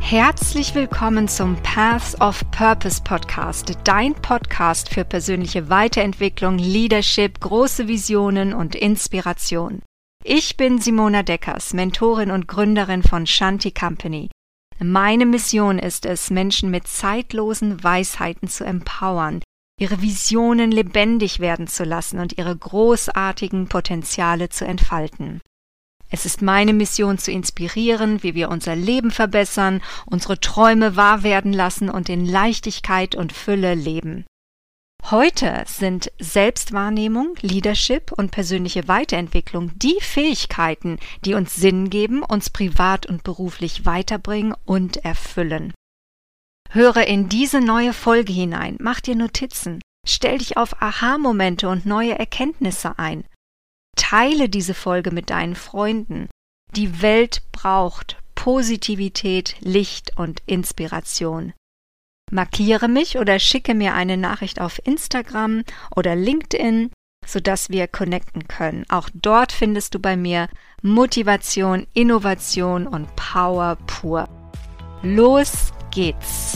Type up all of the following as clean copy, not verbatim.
Herzlich willkommen zum Paths of Purpose Podcast, dein Podcast für persönliche Weiterentwicklung, Leadership, große Visionen und Inspiration. Ich bin Simona Deckers, Mentorin und Gründerin von Shanti Company. Meine Mission ist es, Menschen mit zeitlosen Weisheiten zu empowern, ihre Visionen lebendig werden zu lassen und ihre großartigen Potenziale zu entfalten. Es ist meine Mission zu inspirieren, wie wir unser Leben verbessern, unsere Träume wahr werden lassen und in Leichtigkeit und Fülle leben. Heute sind Selbstwahrnehmung, Leadership und persönliche Weiterentwicklung die Fähigkeiten, die uns Sinn geben, uns privat und beruflich weiterbringen und erfüllen. Höre in diese neue Folge hinein, mach dir Notizen, stell dich auf Aha-Momente und neue Erkenntnisse ein. Teile diese Folge mit deinen Freunden. Die Welt braucht Positivität, Licht und Inspiration. Markiere mich oder schicke mir eine Nachricht auf Instagram oder LinkedIn, sodass wir connecten können. Auch dort findest du bei mir Motivation, Innovation und Power pur. Los geht's!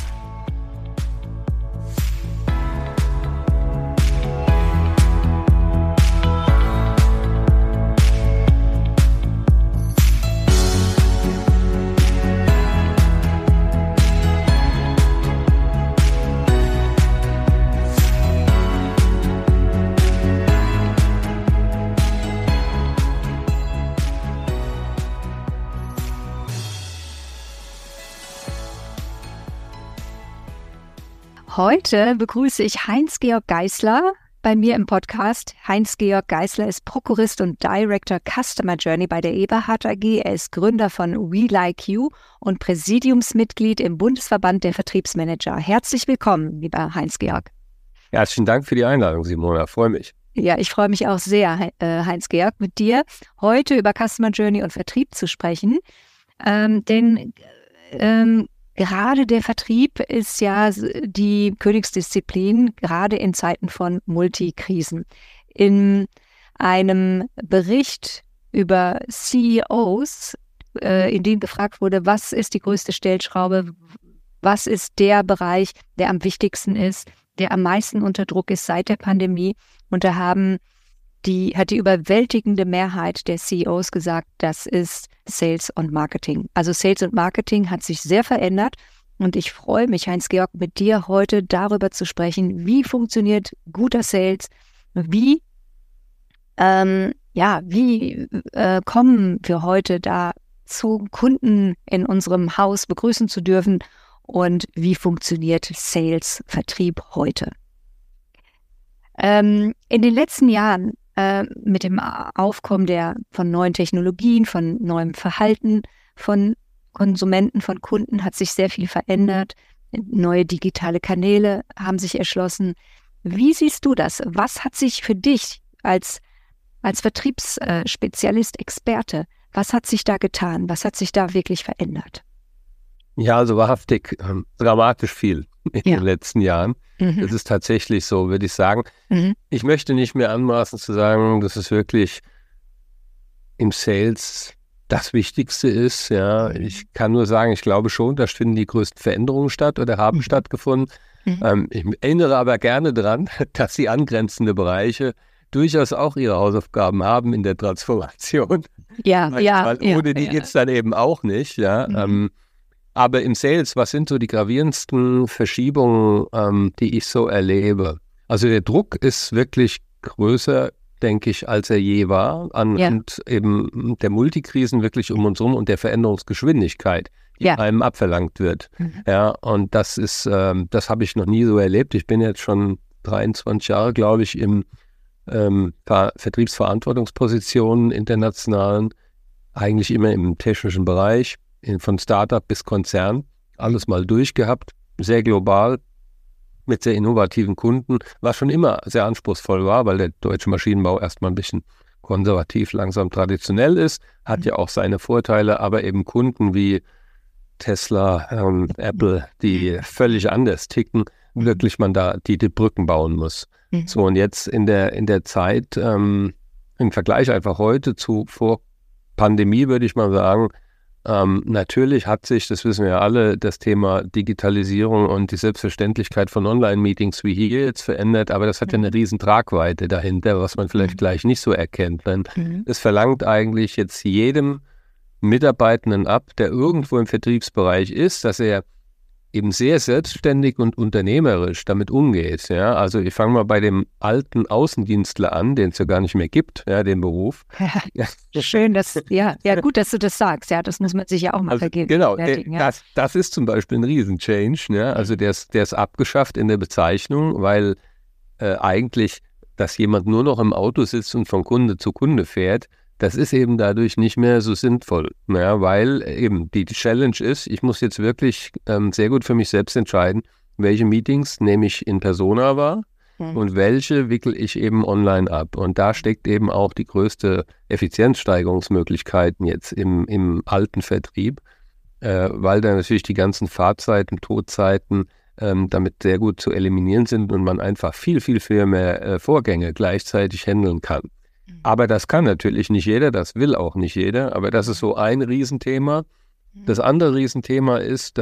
Heute begrüße ich Heinz-Georg Geisler bei mir im Podcast. Heinz-Georg Geisler ist Prokurist und Director Customer Journey bei der Eberhard AG. Er ist Gründer von We Like You und Präsidiumsmitglied im Bundesverband der Vertriebsmanager. Herzlich willkommen, lieber Heinz-Georg. Herzlichen Dank für die Einladung, Simona. Freue mich. Ja, ich freue mich auch sehr, Heinz-Georg, mit dir heute über Customer Journey und Vertrieb zu sprechen. Gerade der Vertrieb ist ja die Königsdisziplin, gerade in Zeiten von Multikrisen. In einem Bericht über CEOs, in dem gefragt wurde, was ist die größte Stellschraube, was ist der Bereich, der am wichtigsten ist, der am meisten unter Druck ist seit der Pandemie. Und da hat die überwältigende Mehrheit der CEOs gesagt, das ist Sales und Marketing. Also Sales und Marketing hat sich sehr verändert und ich freue mich, Heinz-Georg, mit dir heute darüber zu sprechen, wie funktioniert guter Sales, wie kommen wir heute da zu Kunden in unserem Haus begrüßen zu dürfen und wie funktioniert Sales, Vertrieb heute. In den letzten Jahren mit dem Aufkommen von neuen Technologien, von neuem Verhalten von Konsumenten, von Kunden hat sich sehr viel verändert. Neue digitale Kanäle haben sich erschlossen. Wie siehst du das? Was hat sich für dich als Vertriebsspezialist, Experte, was hat sich da getan? Was hat sich da wirklich verändert? Ja, also wahrhaftig dramatisch viel in den letzten Jahren. Das ist tatsächlich so, würde ich sagen. Ich möchte nicht mehr anmaßen zu sagen, dass es wirklich im Sales das Wichtigste ist. Ja, ich kann nur sagen, ich glaube schon, da finden die größten Veränderungen statt oder haben stattgefunden. Ich erinnere aber gerne daran, dass die angrenzende Bereiche durchaus auch ihre Hausaufgaben haben in der Transformation. Weil ohne die geht es dann eben auch nicht. Ja. Aber im Sales, was sind so die gravierendsten Verschiebungen, die ich so erlebe? Also der Druck ist wirklich größer, denke ich, als er je war, anhand eben der Multikrisen wirklich um uns herum und der Veränderungsgeschwindigkeit, die einem abverlangt wird. Ja, und das habe ich noch nie so erlebt. Ich bin jetzt schon 23 Jahre, glaube ich, in Vertriebsverantwortungspositionen internationalen, eigentlich immer im technischen Bereich. Von Startup bis Konzern, alles mal durchgehabt, sehr global, mit sehr innovativen Kunden, was schon immer sehr anspruchsvoll war, weil der deutsche Maschinenbau erstmal ein bisschen konservativ, langsam traditionell ist, hat ja auch seine Vorteile, aber eben Kunden wie Tesla, Apple, die völlig anders ticken, wirklich man da die Brücken bauen muss. So, und jetzt in der Zeit, im Vergleich einfach heute zu vor Pandemie, würde ich mal sagen, Natürlich hat sich, das wissen wir ja alle, das Thema Digitalisierung und die Selbstverständlichkeit von Online-Meetings wie hier jetzt verändert, aber das hat ja eine riesen Tragweite dahinter, was man vielleicht gleich nicht so erkennt. Denn es verlangt eigentlich jetzt jedem Mitarbeitenden ab, der irgendwo im Vertriebsbereich ist, dass er eben sehr selbstständig und unternehmerisch damit umgeht. Ja? Also ich fange mal bei dem alten Außendienstler an, den es ja gar nicht mehr gibt, ja, den Beruf. Ja, schön, gut, dass du das sagst. Ja, das muss man sich ja auch mal vergeben. Genau, das ist zum Beispiel ein Riesen-Change. Ja? Also der ist abgeschafft in der Bezeichnung, weil eigentlich, dass jemand nur noch im Auto sitzt und von Kunde zu Kunde fährt, das ist eben dadurch nicht mehr so sinnvoll, ja, weil eben die Challenge ist, ich muss jetzt wirklich sehr gut für mich selbst entscheiden, welche Meetings nehme ich in Persona wahr und welche wickle ich eben online ab. Und da steckt eben auch die größte Effizienzsteigerungsmöglichkeiten jetzt im alten Vertrieb, weil da natürlich die ganzen Fahrzeiten, Todzeiten damit sehr gut zu eliminieren sind und man einfach viel, viel, viel mehr Vorgänge gleichzeitig handeln kann. Aber das kann natürlich nicht jeder, das will auch nicht jeder, aber das ist so ein Riesenthema. Das andere Riesenthema ist,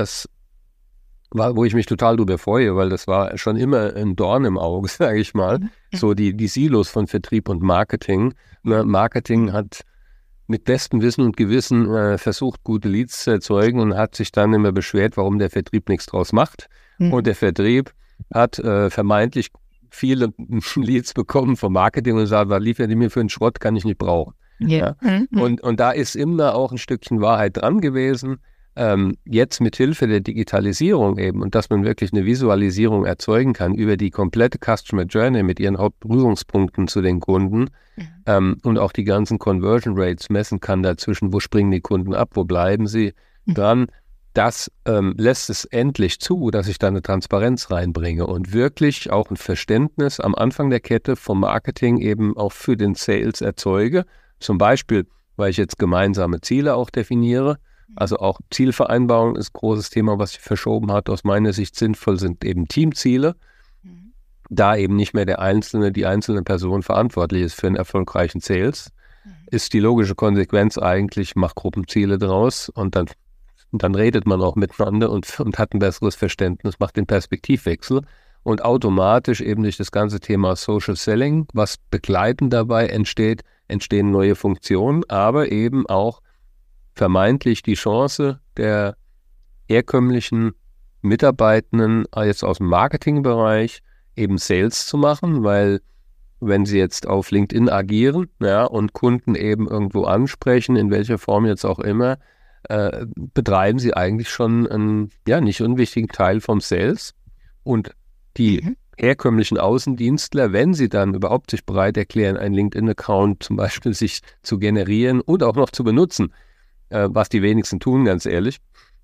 wo ich mich total drüber freue, weil das war schon immer ein Dorn im Auge, sage ich mal, so die Silos von Vertrieb und Marketing. Marketing hat mit bestem Wissen und Gewissen versucht, gute Leads zu erzeugen und hat sich dann immer beschwert, warum der Vertrieb nichts draus macht. Und der Vertrieb hat vermeintlich viele Leads bekommen vom Marketing und sagen, was liefert ihr mir für einen Schrott, kann ich nicht brauchen. Yeah. Ja? Und da ist immer auch ein Stückchen Wahrheit dran gewesen. Jetzt mit Hilfe der Digitalisierung eben und dass man wirklich eine Visualisierung erzeugen kann über die komplette Customer Journey mit ihren Hauptberührungspunkten zu den Kunden und auch die ganzen Conversion Rates messen kann dazwischen, wo springen die Kunden ab, wo bleiben sie dran. Das lässt es endlich zu, dass ich da eine Transparenz reinbringe und wirklich auch ein Verständnis am Anfang der Kette vom Marketing eben auch für den Sales erzeuge. Zum Beispiel, weil ich jetzt gemeinsame Ziele auch definiere. Also auch Zielvereinbarung ist ein großes Thema, was sich verschoben hat. Aus meiner Sicht sinnvoll sind eben Teamziele. Da eben nicht mehr die einzelne Person verantwortlich ist für einen erfolgreichen Sales, ist die logische Konsequenz eigentlich, mach Gruppenziele draus und dann redet man auch miteinander und hat ein besseres Verständnis, macht den Perspektivwechsel und automatisch eben durch das ganze Thema Social Selling, was begleitend dabei entstehen neue Funktionen, aber eben auch vermeintlich die Chance der herkömmlichen Mitarbeitenden jetzt aus dem Marketingbereich eben Sales zu machen, weil wenn sie jetzt auf LinkedIn agieren, ja, und Kunden eben irgendwo ansprechen, in welcher Form jetzt auch immer, betreiben sie eigentlich schon einen nicht unwichtigen Teil vom Sales. Und die herkömmlichen Außendienstler, wenn sie dann überhaupt sich bereit erklären, einen LinkedIn-Account zum Beispiel sich zu generieren und auch noch zu benutzen, was die wenigsten tun, ganz ehrlich,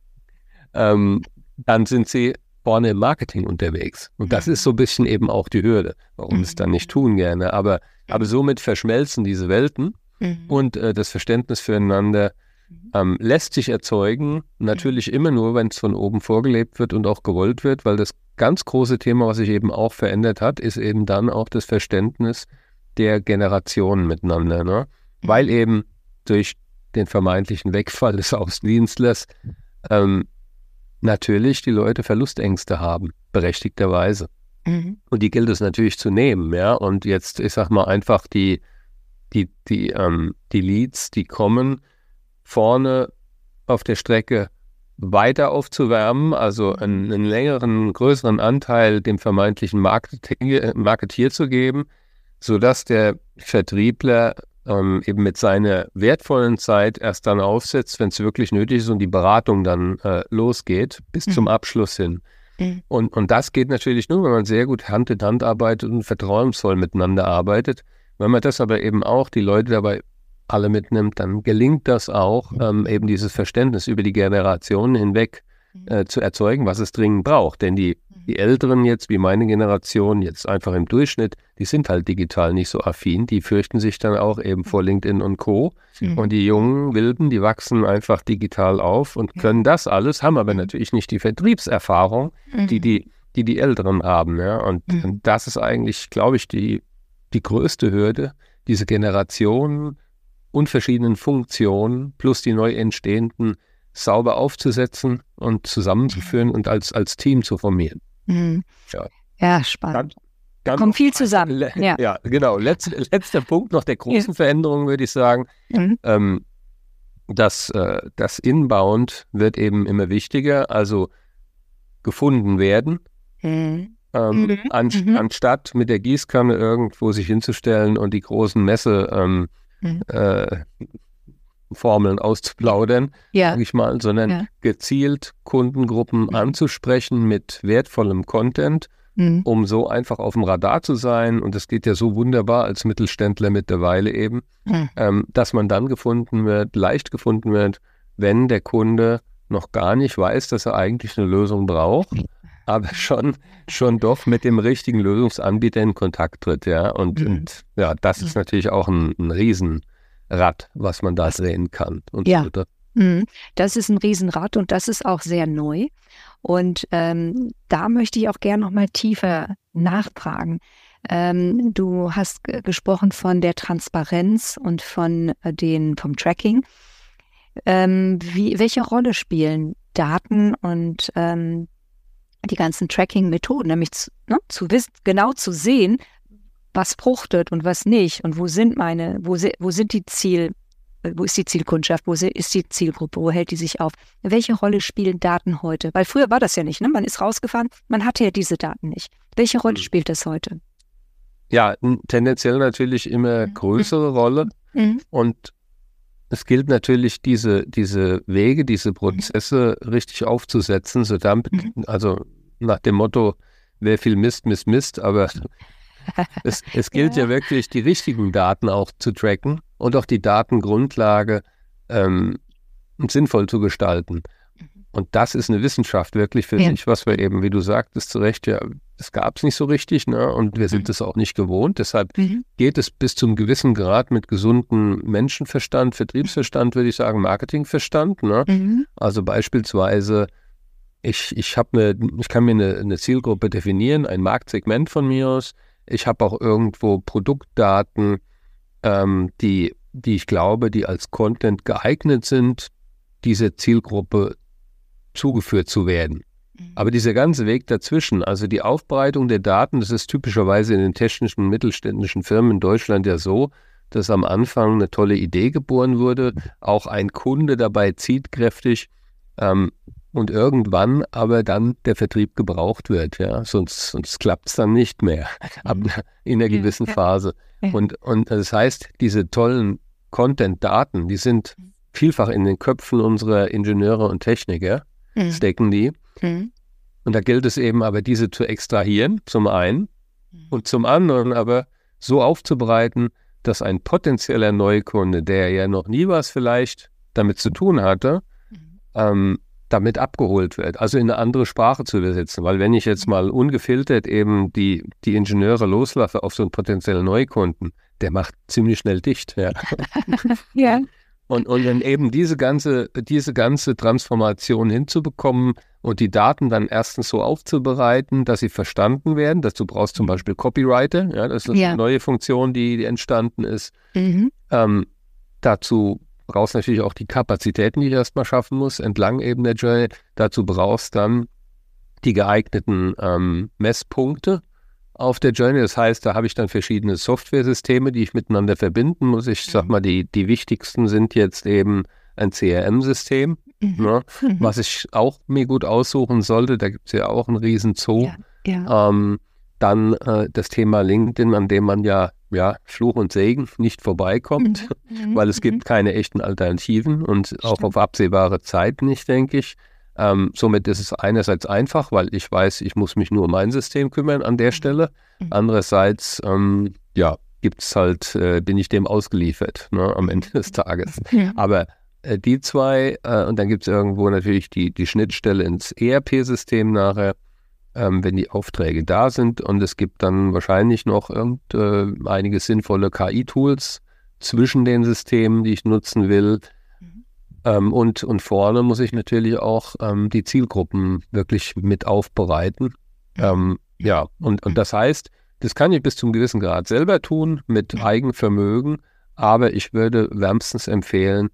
dann sind sie vorne im Marketing unterwegs. Und das ist so ein bisschen eben auch die Hürde, warum sie es dann nicht tun gerne. Aber somit verschmelzen diese Welten und das Verständnis füreinander lässt sich erzeugen, natürlich immer nur, wenn es von oben vorgelebt wird und auch gewollt wird, weil das ganz große Thema, was sich eben auch verändert hat, ist eben dann auch das Verständnis der Generationen miteinander. Ne? Weil eben durch den vermeintlichen Wegfall des Außendienstlers natürlich die Leute Verlustängste haben, berechtigterweise. Und die gilt es natürlich zu nehmen, ja. Und jetzt, ich sag mal, einfach die Leads, die kommen, vorne auf der Strecke weiter aufzuwärmen, also einen längeren, größeren Anteil dem vermeintlichen Marketier zu geben, sodass der Vertriebler eben mit seiner wertvollen Zeit erst dann aufsetzt, wenn es wirklich nötig ist und die Beratung dann losgeht, bis zum Abschluss hin. Und das geht natürlich nur, wenn man sehr gut Hand in Hand arbeitet und vertrauensvoll miteinander arbeitet. Wenn man das aber eben auch die Leute dabei alle mitnimmt, dann gelingt das auch, eben dieses Verständnis über die Generationen hinweg zu erzeugen, was es dringend braucht. Denn die Älteren jetzt, wie meine Generation, jetzt einfach im Durchschnitt, die sind halt digital nicht so affin. Die fürchten sich dann auch eben vor LinkedIn und Co. Und die jungen Wilden, die wachsen einfach digital auf und können das alles, haben aber natürlich nicht die Vertriebserfahrung, die Älteren haben. Ja? Und das ist eigentlich, glaube ich, die größte Hürde, diese Generationen und verschiedenen Funktionen plus die neu entstehenden sauber aufzusetzen und zusammenzuführen und als Team zu formieren. Ja, spannend. Kommt viel zusammen. Ja, genau. Letzter Punkt noch der großen Veränderung, würde ich sagen. Das Inbound wird eben immer wichtiger, also gefunden werden, anstatt mit der Gießkanne irgendwo sich hinzustellen und die großen Messeformeln auszuplaudern, sage ich mal, sondern gezielt Kundengruppen anzusprechen mit wertvollem Content, um so einfach auf dem Radar zu sein. Und das geht ja so wunderbar als Mittelständler mittlerweile eben, dass man dann leicht gefunden wird, wenn der Kunde noch gar nicht weiß, dass er eigentlich eine Lösung braucht, aber schon doch mit dem richtigen Lösungsanbieter in Kontakt tritt. Ja? Und das ist natürlich auch ein Riesenrad, was man da drehen kann. Das ist ein Riesenrad und das ist auch sehr neu. Und da möchte ich auch gerne noch mal tiefer nachfragen. Du hast gesprochen von der Transparenz und vom Tracking. Welche Rolle spielen Daten und die ganzen Tracking-Methoden, nämlich zu wissen, genau zu sehen, was fruchtet und was nicht und wo ist die Zielkundschaft, wo ist die Zielgruppe, wo hält die sich auf? Welche Rolle spielen Daten heute? Weil früher war das ja nicht, ne? Man ist rausgefahren, man hatte ja diese Daten nicht. Welche Rolle spielt das heute? Ja, tendenziell natürlich immer größere Rolle. Und es gilt natürlich, diese Wege, diese Prozesse richtig aufzusetzen, also nach dem Motto, wer viel misst, aber es gilt ja wirklich, die richtigen Daten auch zu tracken und auch die Datengrundlage sinnvoll zu gestalten. Und das ist eine Wissenschaft wirklich für sich, was wir eben, wie du sagtest, zu Recht, das gab es nicht so richtig, ne? Und wir sind es auch nicht gewohnt. Deshalb geht es bis zum gewissen Grad mit gesundem Menschenverstand, Vertriebsverstand, würde ich sagen, Marketingverstand. Ne? Also beispielsweise, ich kann mir eine Zielgruppe definieren, ein Marktsegment von mir aus. Ich habe auch irgendwo Produktdaten, die ich glaube, die als Content geeignet sind, dieser Zielgruppe zugeführt zu werden. Aber dieser ganze Weg dazwischen, also die Aufbereitung der Daten, das ist typischerweise in den technischen, mittelständischen Firmen in Deutschland ja so, dass am Anfang eine tolle Idee geboren wurde, auch ein Kunde dabei zieht kräftig und irgendwann aber dann der Vertrieb gebraucht wird. Ja? Sonst klappt es dann nicht mehr in einer gewissen Phase. Und das heißt, diese tollen Content-Daten, die sind vielfach in den Köpfen unserer Ingenieure und Techniker, stecken die. Und da gilt es eben aber, diese zu extrahieren, zum einen, und zum anderen aber so aufzubereiten, dass ein potenzieller Neukunde, der ja noch nie was vielleicht damit zu tun hatte, damit abgeholt wird, also in eine andere Sprache zu übersetzen. Weil wenn ich jetzt mal ungefiltert eben die Ingenieure loslasse auf so einen potenziellen Neukunden, der macht ziemlich schnell dicht. Ja. Ja. Und dann eben diese ganze Transformation hinzubekommen und die Daten dann erstens so aufzubereiten, dass sie verstanden werden. Dazu brauchst du zum Beispiel Copywriter. Ja, das ist eine neue Funktion, die entstanden ist. Dazu brauchst du natürlich auch die Kapazitäten, die du erstmal schaffen musst, entlang eben der Journey. Dazu brauchst du dann die geeigneten Messpunkte auf der Journey. Das heißt, da habe ich dann verschiedene Software-Systeme, die ich miteinander verbinden muss. Ich sag mal, die wichtigsten sind jetzt eben ein CRM-System, ne, was ich auch mir gut aussuchen sollte. Da gibt es ja auch einen riesen Zoo. Dann das Thema LinkedIn, an dem man ja Fluch und Segen nicht vorbeikommt, weil es gibt keine echten Alternativen und auch auf absehbare Zeit nicht, denke ich. Somit ist es einerseits einfach, weil ich weiß, ich muss mich nur um mein System kümmern an der Stelle. Andererseits, gibt's halt, bin ich dem ausgeliefert, ne, am Ende des Tages. Aber die zwei, und dann gibt es irgendwo natürlich die Schnittstelle ins ERP-System nachher, wenn die Aufträge da sind. Und es gibt dann wahrscheinlich noch einige sinnvolle KI-Tools zwischen den Systemen, die ich nutzen will. Und vorne muss ich natürlich auch die Zielgruppen wirklich mit aufbereiten. Und das heißt, das kann ich bis zum gewissen Grad selber tun, mit Eigenvermögen, aber ich würde wärmstens empfehlen,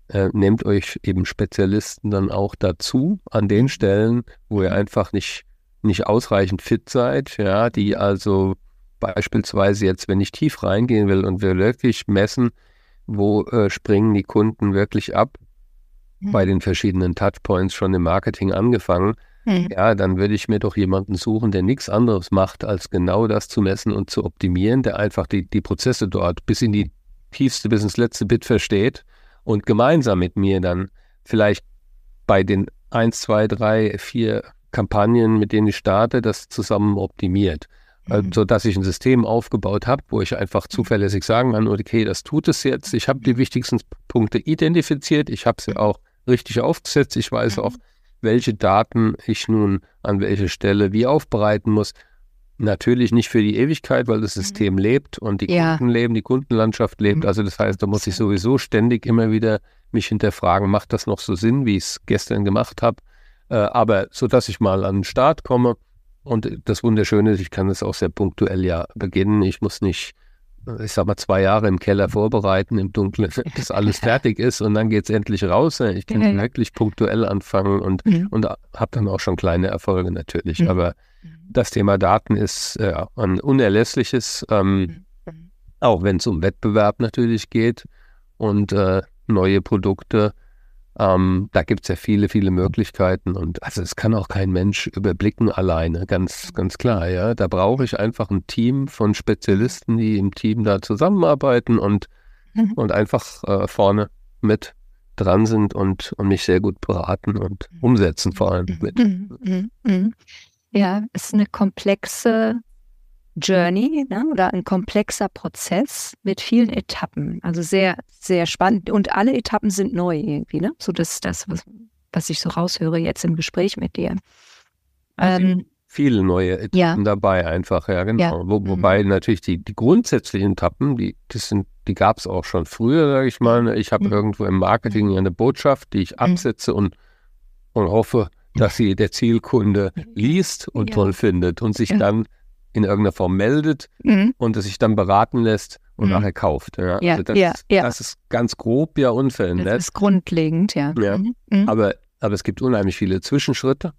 nehmt euch eben Spezialisten dann auch dazu an den Stellen, wo ihr einfach nicht ausreichend fit seid, ja, die also beispielsweise jetzt, wenn ich tief reingehen will und wir wirklich messen, wo springen die Kunden wirklich ab, bei den verschiedenen Touchpoints schon im Marketing angefangen, ja, dann würde ich mir doch jemanden suchen, der nichts anderes macht, als genau das zu messen und zu optimieren, der einfach die Prozesse dort bis in die tiefste, bis ins letzte Bit versteht und gemeinsam mit mir dann vielleicht bei den 1, 2, 3, 4 Kampagnen, mit denen ich starte, das zusammen optimiert. Sodass ich ein System aufgebaut habe, wo ich einfach zuverlässig sagen kann, okay, das tut es jetzt. Ich habe die wichtigsten Punkte identifiziert. Ich habe sie auch richtig aufgesetzt. Ich weiß auch, welche Daten ich nun an welche Stelle wie aufbereiten muss. Natürlich nicht für die Ewigkeit, weil das System lebt und die Kunden leben, die Kundenlandschaft lebt. Also das heißt, da muss ich sowieso ständig immer wieder mich hinterfragen, macht das noch so Sinn, wie ich es gestern gemacht habe? Aber so, dass ich mal an den Start komme. Und das Wunderschöne ist, ich kann das auch sehr punktuell ja beginnen. Ich muss nicht, ich sag mal, 2 Jahre im Keller vorbereiten, im Dunkeln, bis alles fertig ist und dann geht es endlich raus. Ich kann wirklich punktuell anfangen und habe dann auch schon kleine Erfolge natürlich. Aber das Thema Daten ist ein unerlässliches, auch wenn es um Wettbewerb natürlich geht und neue Produkte. Da gibt es ja viele, viele Möglichkeiten und also es kann auch kein Mensch überblicken alleine, ganz, ganz klar, ja. Da brauche ich einfach ein Team von Spezialisten, die im Team da zusammenarbeiten und einfach vorne mit dran sind und mich sehr gut beraten und umsetzen vor allem mit. Ja, es ist eine komplexe Journey, ne? Oder ein komplexer Prozess mit vielen Etappen. Also sehr, sehr spannend. Und alle Etappen sind neu irgendwie, ne? So das was ich so raushöre jetzt im Gespräch mit dir. Viele neue Etappen dabei einfach, ja genau. Ja. Wobei natürlich die grundsätzlichen Etappen, die gab es auch schon früher, sage ich mal. Ich habe irgendwo im Marketing eine Botschaft, die ich absetze und hoffe, dass sie der Zielkunde liest und toll findet und sich dann in irgendeiner Form meldet und es sich dann beraten lässt und nachher kauft. Ja. Also das ist ganz grob ja unverändert. Das ist grundlegend, ja. Aber es gibt unheimlich viele Zwischenschritte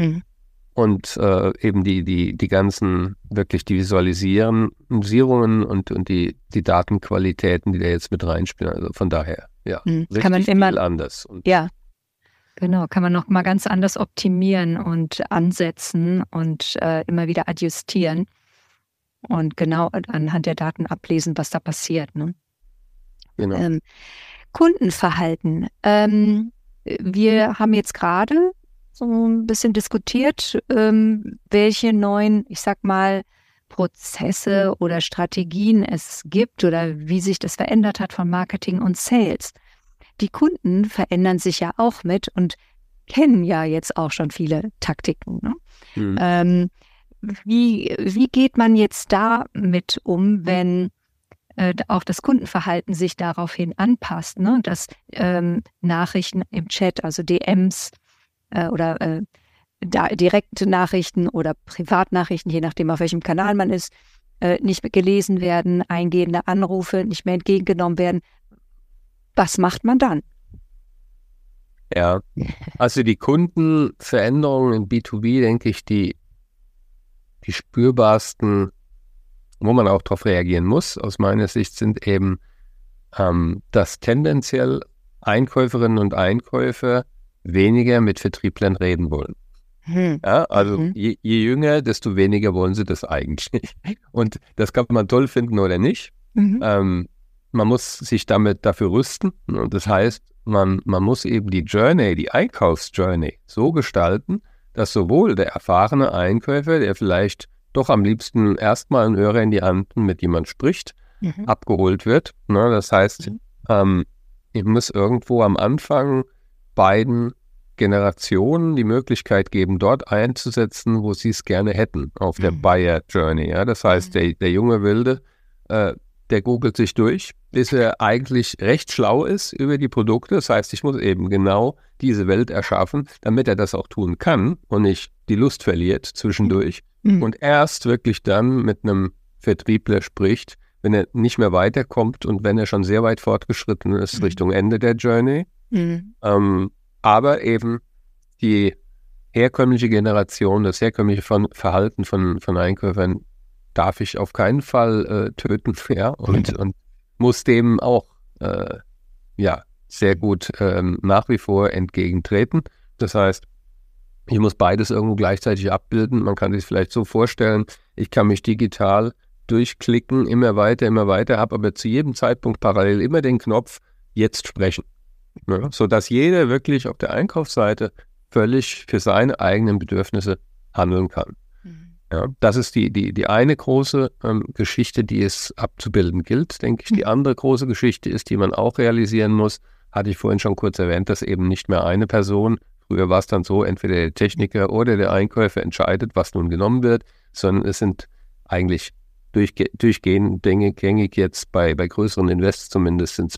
und eben die ganzen wirklich die Visualisierungen und die Datenqualitäten, die da jetzt mit reinspielen. Also von daher, kann man immer viel anders. Und genau, kann man noch mal ganz anders optimieren und ansetzen und immer wieder adjustieren und genau anhand der Daten ablesen, was da passiert. Ne? Genau. Kundenverhalten. Wir haben jetzt gerade so ein bisschen diskutiert, welche neuen, ich sag mal, Prozesse oder Strategien es gibt oder wie sich das verändert hat von Marketing und Sales. Die Kunden verändern sich ja auch mit und kennen ja jetzt auch schon viele Taktiken. Ne? Wie geht man jetzt damit um, wenn auch das Kundenverhalten sich daraufhin anpasst, ne? Dass Nachrichten im Chat, also DMs oder direkte Nachrichten oder Privatnachrichten, je nachdem auf welchem Kanal man ist, nicht mehr gelesen werden, eingehende Anrufe nicht mehr entgegengenommen werden. Was macht man dann? Ja, also die Kundenveränderungen in B2B, denke ich, die spürbarsten, wo man auch darauf reagieren muss, aus meiner Sicht, sind eben, dass tendenziell Einkäuferinnen und Einkäufer weniger mit Vertrieblern reden wollen. Ja, also je jünger, desto weniger wollen sie das eigentlich. Und das kann man toll finden oder nicht. Man muss sich dafür rüsten. Und das heißt, man muss eben die Journey, die Einkaufsjourney so gestalten, dass sowohl der erfahrene Einkäufer, der vielleicht doch am liebsten erstmal einen Hörer in die Hand, mit jemand spricht, abgeholt wird. Ne? Das heißt, ich muss irgendwo am Anfang beiden Generationen die Möglichkeit geben, dort einzusetzen, wo sie es gerne hätten, auf der Buyer Journey. Ja? Das heißt, der junge Wilde, der googelt sich durch, bis er eigentlich recht schlau ist über die Produkte. Das heißt, ich muss eben genau diese Welt erschaffen, damit er das auch tun kann und nicht die Lust verliert zwischendurch und erst wirklich dann mit einem Vertriebler spricht, wenn er nicht mehr weiterkommt und wenn er schon sehr weit fortgeschritten ist Richtung Ende der Journey. Aber eben die herkömmliche Generation, das herkömmliche Verhalten von Einkäufern darf ich auf keinen Fall töten, ja, und muss dem auch sehr gut nach wie vor entgegentreten. Das heißt, ich muss beides irgendwo gleichzeitig abbilden. Man kann sich vielleicht so vorstellen, ich kann mich digital durchklicken, immer weiter, habe aber zu jedem Zeitpunkt parallel immer den Knopf jetzt sprechen. Ja, sodass jeder wirklich auf der Einkaufsseite völlig für seine eigenen Bedürfnisse handeln kann. Ja, das ist die eine große Geschichte, die es abzubilden gilt, denke ich. Die andere große Geschichte ist, die man auch realisieren muss, hatte ich vorhin schon kurz erwähnt, dass eben nicht mehr eine Person, früher war es dann so, entweder der Techniker oder der Einkäufer entscheidet, was nun genommen wird, sondern es sind eigentlich durchgehend gängig jetzt bei größeren Invests zumindest sind es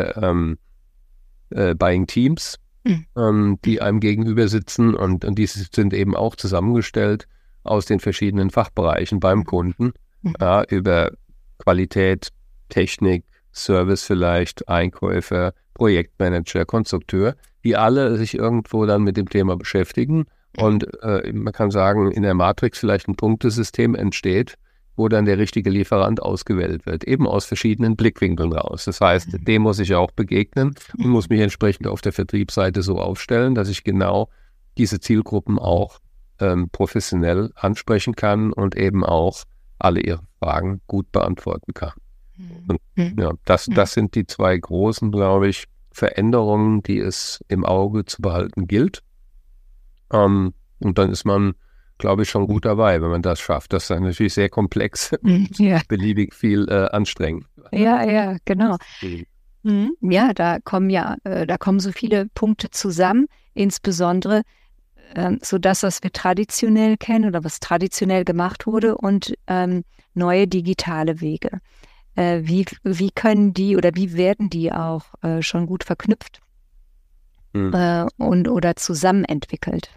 Buying Teams, die einem gegenüber sitzen und diese sind eben auch zusammengestellt aus den verschiedenen Fachbereichen beim Kunden, über Qualität, Technik, Service vielleicht, Einkäufer, Projektmanager, Konstrukteur, die alle sich irgendwo dann mit dem Thema beschäftigen und man kann sagen, in der Matrix vielleicht ein Punktesystem entsteht, wo dann der richtige Lieferant ausgewählt wird, eben aus verschiedenen Blickwinkeln raus. Das heißt, dem muss ich auch begegnen und muss mich entsprechend auf der Vertriebsseite so aufstellen, dass ich genau diese Zielgruppen auch professionell ansprechen kann und eben auch alle ihre Fragen gut beantworten kann. Und, das sind die zwei großen, glaube ich, Veränderungen, die es im Auge zu behalten gilt. Und dann ist man, glaube ich, schon gut dabei, wenn man das schafft. Das ist dann natürlich sehr komplex, beliebig viel anstrengend. Ja, genau. Ja, da kommen so viele Punkte zusammen, insbesondere so das, was wir traditionell kennen oder was traditionell gemacht wurde und neue digitale Wege. Wie können die oder wie werden die auch schon gut verknüpft oder zusammenentwickelt?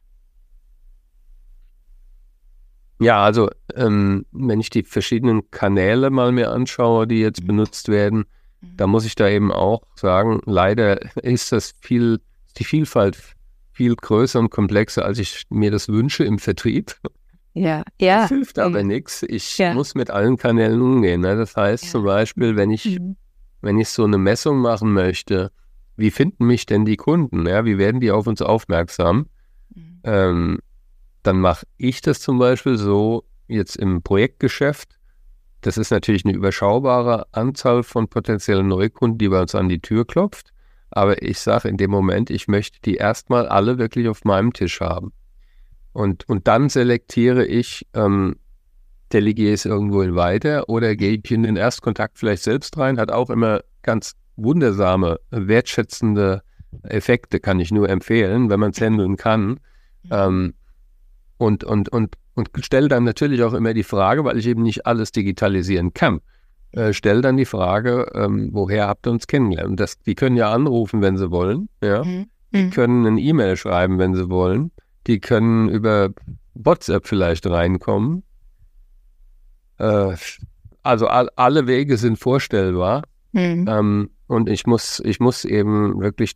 Ja, also wenn ich die verschiedenen Kanäle mal mir anschaue, die jetzt benutzt werden, da muss ich da eben auch sagen, leider ist die Vielfalt viel größer und komplexer, als ich mir das wünsche im Vertrieb. Ja. Das hilft aber nichts. Ich muss mit allen Kanälen umgehen. Ne? Das heißt zum Beispiel, wenn ich so eine Messung machen möchte, wie finden mich denn die Kunden? Ja? Wie werden die auf uns aufmerksam? Dann mache ich das zum Beispiel so jetzt im Projektgeschäft. Das ist natürlich eine überschaubare Anzahl von potenziellen Neukunden, die bei uns an die Tür klopft. Aber ich sage in dem Moment, ich möchte die erstmal alle wirklich auf meinem Tisch haben. Und dann selektiere ich, delegiere es irgendwo hin weiter oder gehe ich in den Erstkontakt vielleicht selbst rein, hat auch immer ganz wundersame, wertschätzende Effekte, kann ich nur empfehlen, wenn man es handeln kann. Und stelle dann natürlich auch immer die Frage, weil ich eben nicht alles digitalisieren kann, stelle dann die Frage, woher habt ihr uns kennengelernt? Die können ja anrufen, wenn sie wollen. Ja? Die können eine E-Mail schreiben, wenn sie wollen. Die können über WhatsApp vielleicht reinkommen. Also alle Wege sind vorstellbar. Und ich muss eben wirklich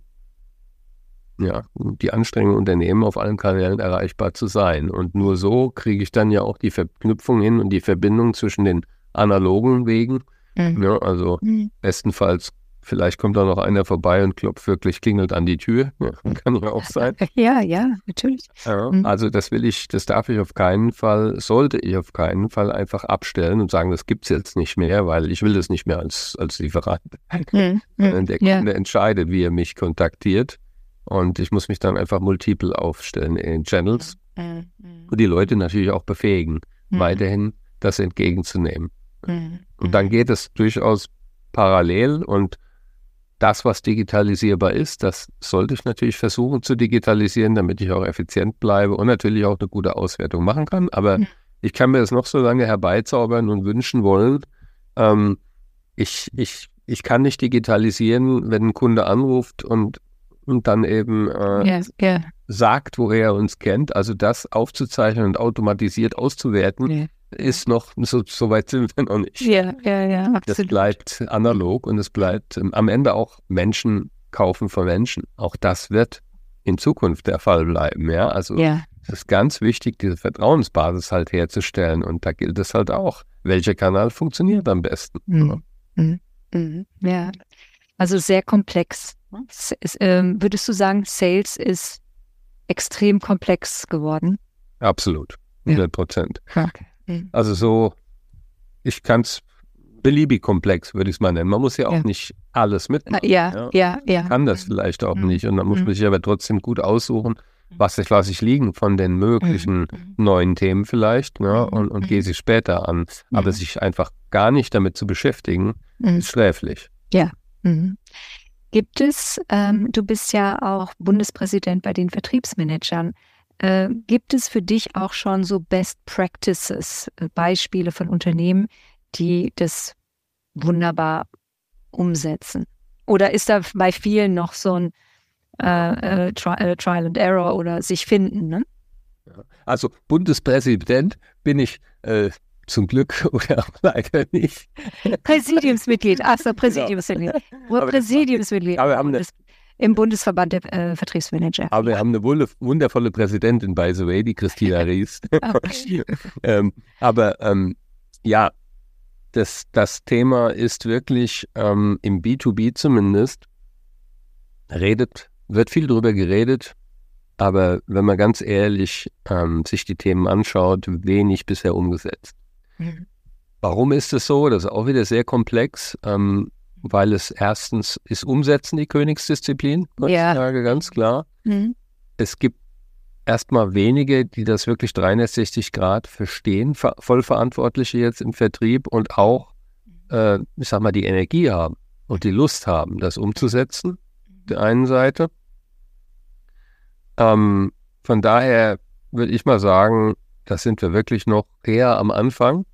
die Anstrengung unternehmen, auf allen Kanälen erreichbar zu sein. Und nur so kriege ich dann ja auch die Verknüpfung hin und die Verbindung zwischen den analogen Wegen. Ja, also bestenfalls, vielleicht kommt da noch einer vorbei und klingelt an die Tür. Ja, kann ja auch sein. Ja, natürlich. Ja, also das darf ich auf keinen Fall, sollte ich auf keinen Fall einfach abstellen und sagen, das gibt es jetzt nicht mehr, weil ich will das nicht mehr als Lieferant. Der Kunde entscheidet, wie er mich kontaktiert. Und ich muss mich dann einfach multiple aufstellen in den Channels und die Leute natürlich auch befähigen, weiterhin das entgegenzunehmen. Und dann geht es durchaus parallel und das, was digitalisierbar ist, das sollte ich natürlich versuchen zu digitalisieren, damit ich auch effizient bleibe und natürlich auch eine gute Auswertung machen kann. Aber ich kann mir das noch so lange herbeizaubern und wünschen wollen. Ich kann nicht digitalisieren, wenn ein Kunde anruft und dann eben sagt, woher er uns kennt. Also das aufzuzeichnen und automatisiert auszuwerten, ist noch, so weit sind wir noch nicht. Ja, absolut. Das bleibt analog und es bleibt am Ende auch Menschen kaufen von Menschen. Auch das wird in Zukunft der Fall bleiben. Ja, also es ist ganz wichtig, diese Vertrauensbasis halt herzustellen und da gilt es halt auch, welcher Kanal funktioniert am besten. Ja, also sehr komplex. Würdest du sagen, Sales ist extrem komplex geworden? Absolut, 100%. Okay. Also ich kann es beliebig komplex, würde ich es mal nennen. Man muss ja auch nicht alles mitmachen. Ja. Kann das vielleicht auch nicht. Und dann muss man sich aber trotzdem gut aussuchen, was ich liegen von den möglichen neuen Themen vielleicht, und gehe sie später an. Aber sich einfach gar nicht damit zu beschäftigen, ist sträflich. Ja. Gibt es, du bist ja auch Bundespräsident bei den Vertriebsmanagern, gibt es für dich auch schon so Best Practices, Beispiele von Unternehmen, die das wunderbar umsetzen? Oder ist da bei vielen noch so ein Trial and Error oder sich finden, ne? Also Bundespräsident bin ich zum Glück oder auch leider nicht. Präsidiumsmitglied, Präsidiumsmitglied. Präsidiumsmitglied. Aber wir haben im Bundesverband der Vertriebsmanager. Aber wir haben eine wundervolle Präsidentin, by the way, die Christina Ries. Das Thema ist wirklich im B2B zumindest, wird viel drüber geredet, aber wenn man ganz ehrlich sich die Themen anschaut, wenig bisher umgesetzt. Warum ist es so? Das ist auch wieder sehr komplex, weil es erstens ist Umsetzen die Königsdisziplin, heutzutage ganz klar. Es gibt erstmal wenige, die das wirklich 360 Grad verstehen, Vollverantwortliche jetzt im Vertrieb und auch, ich sag mal, die Energie haben und die Lust haben, das umzusetzen, der einen Seite. Von daher würde ich mal sagen, da sind wir wirklich noch eher am Anfang.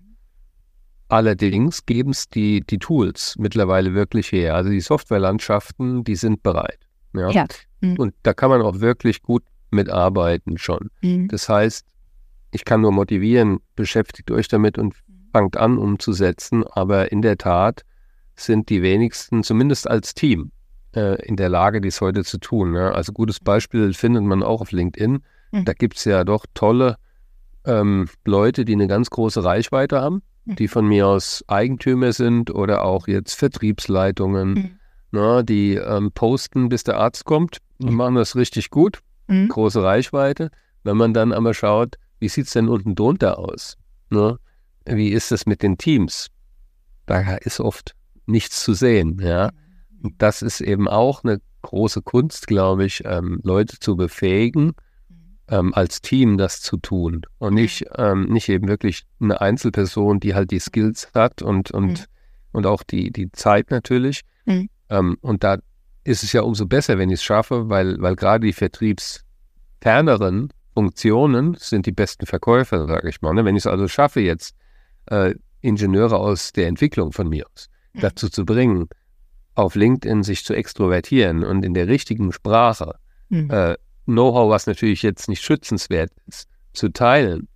Allerdings geben es die Tools mittlerweile wirklich her. Also die Softwarelandschaften, die sind bereit. Ja? Und da kann man auch wirklich gut mitarbeiten schon. Das heißt, ich kann nur motivieren, beschäftigt euch damit und fangt an umzusetzen. Aber in der Tat sind die wenigsten, zumindest als Team, in der Lage, dies heute zu tun. Ja? Also gutes Beispiel findet man auch auf LinkedIn. Da gibt es ja doch tolle Leute, die eine ganz große Reichweite haben, die von mir aus Eigentümer sind oder auch jetzt Vertriebsleitungen, die posten, bis der Arzt kommt und machen das richtig gut. Große Reichweite. Wenn man dann aber schaut, wie sieht es denn unten drunter aus? Ne? Wie ist es mit den Teams? Da ist oft nichts zu sehen. Ja? Und das ist eben auch eine große Kunst, glaube ich, Leute zu befähigen, als Team das zu tun und nicht eben wirklich eine Einzelperson, die halt die Skills hat und auch die Zeit natürlich. Und da ist es ja umso besser, wenn ich es schaffe, weil gerade die vertriebsferneren Funktionen sind die besten Verkäufer, sage ich mal. Ne? Wenn ich es also schaffe, jetzt Ingenieure aus der Entwicklung von mir aus dazu zu bringen, auf LinkedIn sich zu extrovertieren und in der richtigen Sprache Know-how, was natürlich jetzt nicht schützenswert ist, zu teilen,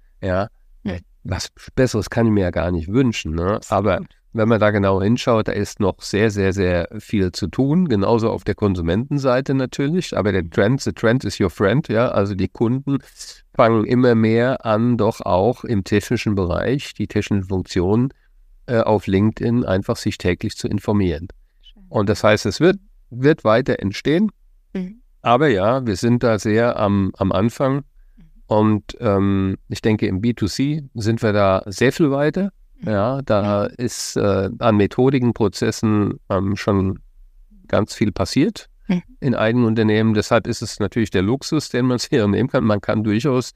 was Besseres kann ich mir ja gar nicht wünschen. Ne? Aber wenn man da genau hinschaut, da ist noch sehr, sehr, sehr viel zu tun, genauso auf der Konsumentenseite natürlich, aber the trend is your friend, also die Kunden fangen immer mehr an, doch auch im technischen Bereich, die technischen Funktionen auf LinkedIn einfach sich täglich zu informieren. Und das heißt, es wird weiter entstehen, aber wir sind da sehr am Anfang und ich denke, im B2C sind wir da sehr viel weiter. Ja, da ist an Methodiken, Prozessen schon ganz viel passiert in einigen Unternehmen. Deshalb ist es natürlich der Luxus, den man sich nehmen kann. Man kann durchaus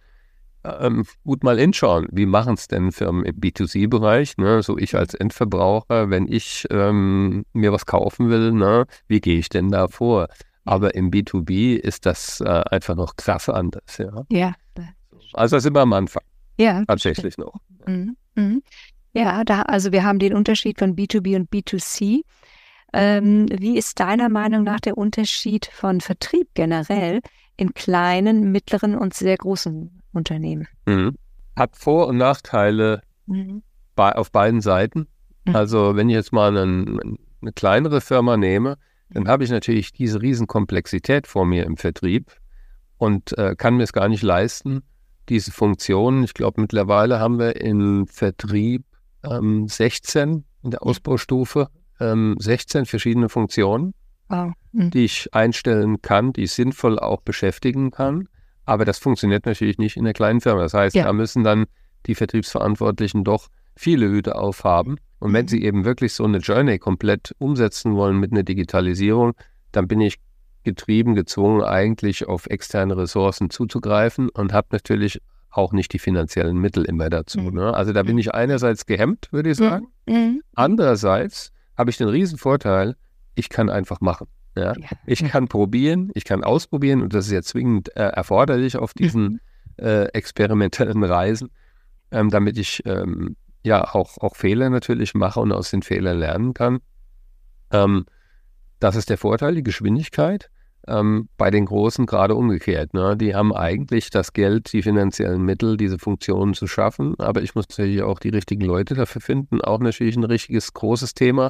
gut mal hinschauen, wie machen es denn Firmen im B2C-Bereich, ne? So ich als Endverbraucher, wenn ich mir was kaufen will, ne? Wie gehe ich denn da vor? Aber im B2B ist das einfach noch krass anders. Ja. Also da sind wir am Anfang. Ja. Tatsächlich noch. Ja, also wir haben den Unterschied von B2B und B2C. Wie ist deiner Meinung nach der Unterschied von Vertrieb generell in kleinen, mittleren und sehr großen Unternehmen? hat Vor- und Nachteile auf beiden Seiten. Also wenn ich jetzt mal eine kleinere Firma nehme, dann habe ich natürlich diese Riesenkomplexität vor mir im Vertrieb und kann mir es gar nicht leisten, diese Funktionen. Ich glaube, mittlerweile haben wir im Vertrieb 16 in der Ausbaustufe, 16 verschiedene Funktionen, die ich einstellen kann, die ich sinnvoll auch beschäftigen kann. Aber das funktioniert natürlich nicht in der kleinen Firma. Das heißt, da müssen dann die Vertriebsverantwortlichen doch viele Hüte aufhaben. Und wenn sie eben wirklich so eine Journey komplett umsetzen wollen mit einer Digitalisierung, dann bin ich gezwungen, eigentlich auf externe Ressourcen zuzugreifen und habe natürlich auch nicht die finanziellen Mittel immer dazu. Ne? Also da bin ich einerseits gehemmt, würde ich sagen. Andererseits habe ich den riesen Vorteil, ich kann einfach machen. Ja? Ich kann probieren, ich kann ausprobieren und das ist ja zwingend erforderlich auf diesen experimentellen Reisen, damit ich auch Fehler natürlich mache und aus den Fehlern lernen kann. Das ist der Vorteil, die Geschwindigkeit. Bei den Großen gerade umgekehrt. Ne? Die haben eigentlich das Geld, die finanziellen Mittel, diese Funktionen zu schaffen, aber ich muss natürlich auch die richtigen Leute dafür finden, auch natürlich ein richtiges, großes Thema.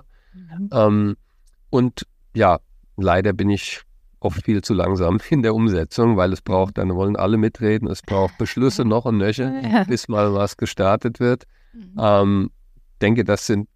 Und ja, leider bin ich oft viel zu langsam in der Umsetzung, weil es braucht, dann wollen alle mitreden, es braucht Beschlüsse noch und nöcher, bis mal was gestartet wird. Denke, das sind,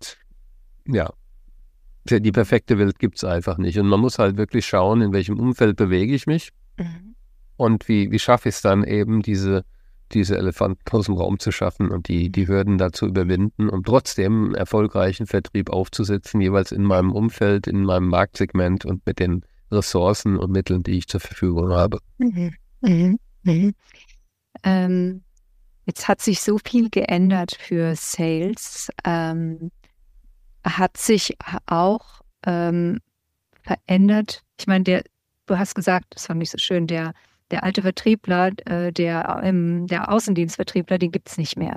die perfekte Welt gibt es einfach nicht. Und man muss halt wirklich schauen, in welchem Umfeld bewege ich mich und wie schaffe ich es dann eben, diese Elefanten aus dem Raum zu schaffen und die Hürden da zu überwinden und trotzdem einen erfolgreichen Vertrieb aufzusetzen, jeweils in meinem Umfeld, in meinem Marktsegment und mit den Ressourcen und Mitteln, die ich zur Verfügung habe. Jetzt hat sich so viel geändert für Sales. Hat sich auch verändert. Ich meine, du hast gesagt, das fand ich so schön, der alte Vertriebler, der Außendienstvertriebler, den gibt es nicht mehr.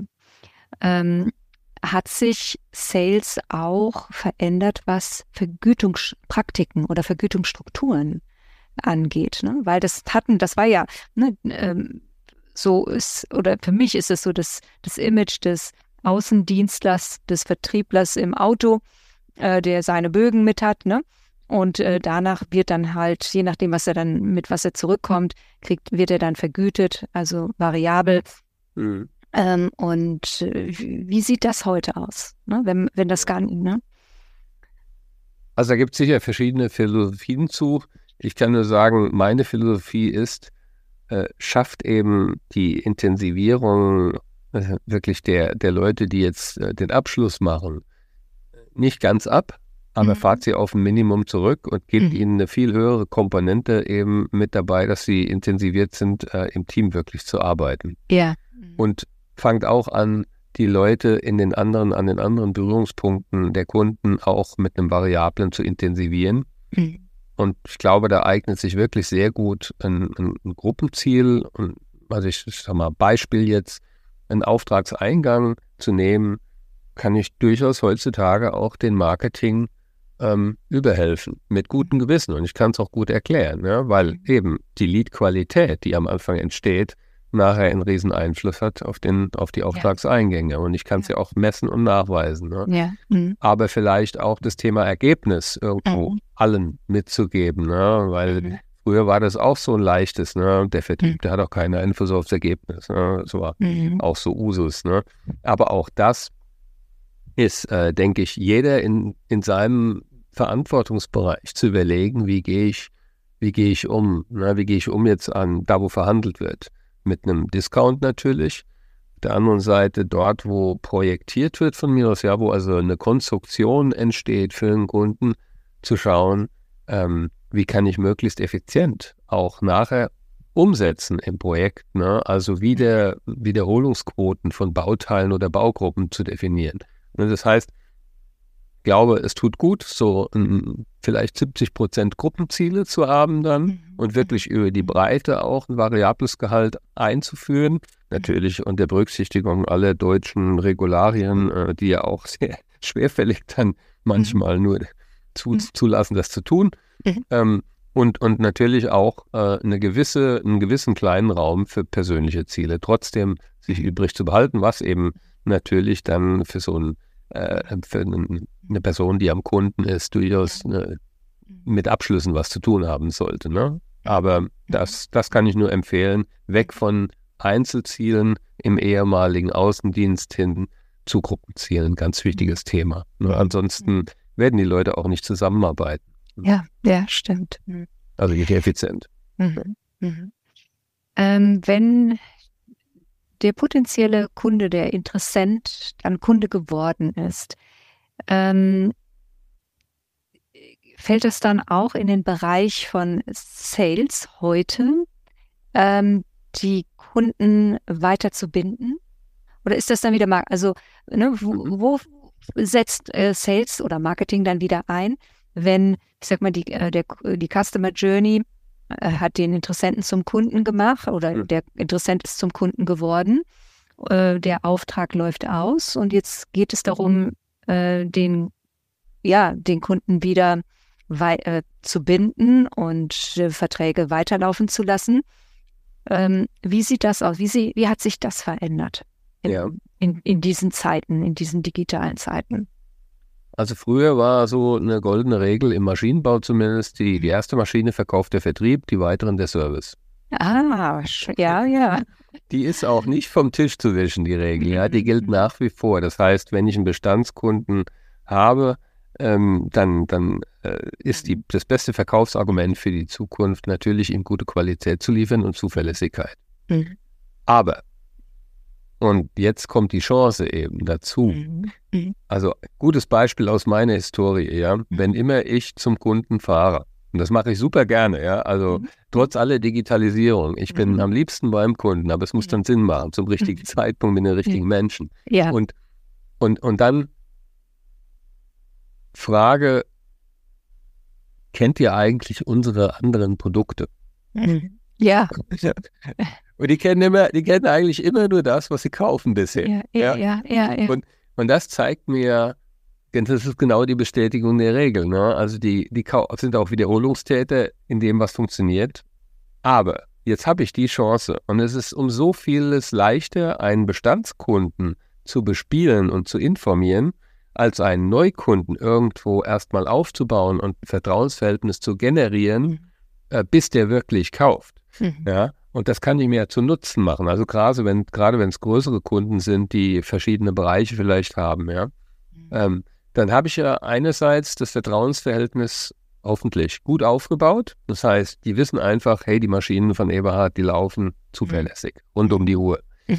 Hat sich Sales auch verändert, was Vergütungspraktiken oder Vergütungsstrukturen angeht? Ne? Weil das war ja, so ist, oder für mich ist es so das Image des Außendienstlers, des Vertrieblers im Auto, der seine Bögen mit hat, ne? Und danach wird dann halt, je nachdem, was er zurückkommt, wird er dann vergütet, also variabel. Und wie sieht das heute aus, ne? Wenn das gar nicht, ne? Also da gibt es sicher verschiedene Philosophien zu. Ich kann nur sagen, meine Philosophie ist, schafft eben die Intensivierung wirklich der Leute, die jetzt den Abschluss machen, nicht ganz ab, aber fahrt sie auf ein Minimum zurück und gibt ihnen eine viel höhere Komponente eben mit dabei, dass sie intensiviert sind, im Team wirklich zu arbeiten. Ja. Und fangt auch an, die Leute an den anderen Berührungspunkten der Kunden auch mit einem Variablen zu intensivieren. Und ich glaube, da eignet sich wirklich sehr gut ein Gruppenziel. Und also ich sag mal, Beispiel jetzt, einen Auftragseingang zu nehmen, kann ich durchaus heutzutage auch den Marketing überhelfen, mit gutem Gewissen. Und ich kann es auch gut erklären, ja, weil eben die Lead-Qualität, die am Anfang entsteht, nachher einen riesen Einfluss hat auf die Auftragseingänge. Und ich kann es ja auch messen und nachweisen. Ne? Aber vielleicht auch das Thema Ergebnis irgendwo allen mitzugeben, ne? Weil früher war das auch so ein leichtes, ne? Der Vertrieb, der hat auch keinen Einfluss aufs Ergebnis. Ne? Das war auch so Usus. Ne? Aber auch das ist, denke ich, jeder in seinem Verantwortungsbereich zu überlegen, wie gehe ich um? Ne? Wie gehe ich um jetzt da wo verhandelt wird? Mit einem Discount natürlich. Auf der anderen Seite dort, wo projektiert wird von mir aus, wo also eine Konstruktion entsteht für den Kunden, zu schauen, wie kann ich möglichst effizient auch nachher umsetzen im Projekt, ne? Also Wiederholungsquoten von Bauteilen oder Baugruppen zu definieren. Und das heißt, ich glaube, es tut gut, so vielleicht 70% Gruppenziele zu haben dann und wirklich über die Breite auch ein variables Gehalt einzuführen. Natürlich unter Berücksichtigung aller deutschen Regularien, die ja auch sehr schwerfällig dann manchmal nur zulassen, das zu tun. Und natürlich auch einen gewissen kleinen Raum für persönliche Ziele, trotzdem sich übrig zu behalten, was eben natürlich dann für für eine Person, die am Kunden ist, durchaus mit Abschlüssen was zu tun haben sollte. Ne? Aber das kann ich nur empfehlen, weg von Einzelzielen im ehemaligen Außendienst hin zu Gruppenzielen, ganz wichtiges Thema. Ne? Ansonsten werden die Leute auch nicht zusammenarbeiten. Ja, stimmt. Also nicht effizient. Wenn der potenzielle Kunde, der Interessent, dann Kunde geworden ist, fällt es dann auch in den Bereich von Sales heute, die Kunden weiter zu binden? Oder ist das dann wieder mal, also wo setzt Sales oder Marketing dann wieder ein, wenn, ich sag mal, die Customer Journey hat den Interessenten zum Kunden gemacht oder der Interessent ist zum Kunden geworden, der Auftrag läuft aus und jetzt geht es darum, den Kunden wieder zu binden und Verträge weiterlaufen zu lassen. Wie sieht das aus? Wie hat sich das verändert in diesen Zeiten, in diesen digitalen Zeiten? Also früher war so eine goldene Regel im Maschinenbau zumindest, die erste Maschine verkauft der Vertrieb, die weiteren der Service. Ah, ja. Die ist auch nicht vom Tisch zu wischen, die Regel. Ja, die gilt nach wie vor. Das heißt, wenn ich einen Bestandskunden habe, dann ist das beste Verkaufsargument für die Zukunft natürlich, ihm gute Qualität zu liefern und Zuverlässigkeit. Aber, und jetzt kommt die Chance eben dazu. Also gutes Beispiel aus meiner Historie, ja, wenn immer ich zum Kunden fahre, und das mache ich super gerne, ja, also trotz aller Digitalisierung, ich bin am liebsten beim Kunden, aber es muss dann Sinn machen, zum richtigen Zeitpunkt mit den richtigen Menschen. Ja. Und dann Frage, kennt ihr eigentlich unsere anderen Produkte? Ja. Und die kennen eigentlich immer nur das, was sie kaufen bisher. Ja. Und das zeigt mir, das ist genau die Bestätigung der Regel. Ne? Also die sind auch Wiederholungstäter in dem, was funktioniert. Aber jetzt habe ich die Chance und es ist um so vieles leichter, einen Bestandskunden zu bespielen und zu informieren, als einen Neukunden irgendwo erstmal aufzubauen und ein Vertrauensverhältnis zu generieren, bis der wirklich kauft. Ja? Und das kann ich mir zu Nutzen machen. Also gerade wenn es größere Kunden sind, die verschiedene Bereiche vielleicht haben, ja, dann habe ich ja einerseits das Vertrauensverhältnis hoffentlich gut aufgebaut. Das heißt, die wissen einfach, hey, die Maschinen von Eberhard, die laufen zuverlässig, rund um die Uhr.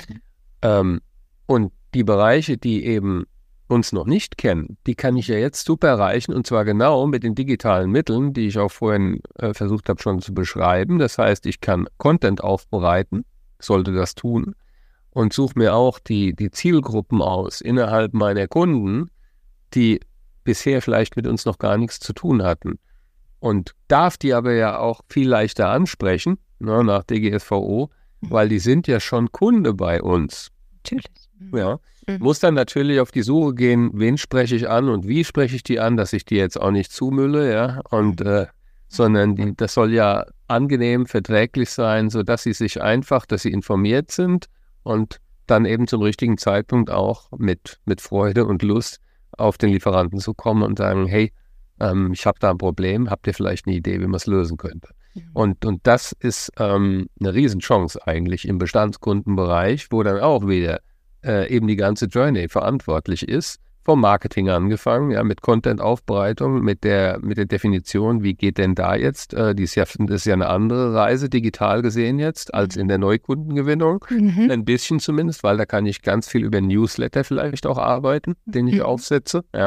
Und die Bereiche, die eben uns noch nicht kennen, die kann ich ja jetzt super erreichen und zwar genau mit den digitalen Mitteln, die ich auch vorhin versucht habe schon zu beschreiben. Das heißt, ich kann Content aufbereiten, sollte das tun und suche mir auch die Zielgruppen aus innerhalb meiner Kunden, die bisher vielleicht mit uns noch gar nichts zu tun hatten und darf die aber ja auch viel leichter ansprechen, ne, nach DGSVO, weil die sind ja schon Kunde bei uns. Natürlich. Ja. Muss dann natürlich auf die Suche gehen, wen spreche ich an und wie spreche ich die an, dass ich die jetzt auch nicht zumülle, ja, und sondern das soll ja angenehm, verträglich sein, sodass sie sich einfach, dass sie informiert sind und dann eben zum richtigen Zeitpunkt auch mit Freude und Lust auf den Lieferanten zu kommen und sagen, hey, ich habe da ein Problem, habt ihr vielleicht eine Idee, wie man es lösen könnte? Und das ist eine Riesenchance eigentlich im Bestandskundenbereich, wo dann auch wieder eben die ganze Journey verantwortlich ist, vom Marketing angefangen, ja, mit Content-Aufbereitung, mit der Definition, wie geht denn da jetzt, das ist ja eine andere Reise, digital gesehen jetzt, als in der Neukundengewinnung, ein bisschen zumindest, weil da kann ich ganz viel über Newsletter vielleicht auch arbeiten, den ich aufsetze, ja.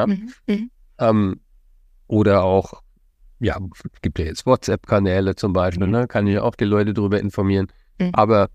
Oder auch, ja, es gibt ja jetzt WhatsApp-Kanäle zum Beispiel, ne, kann ich auch die Leute darüber informieren, aber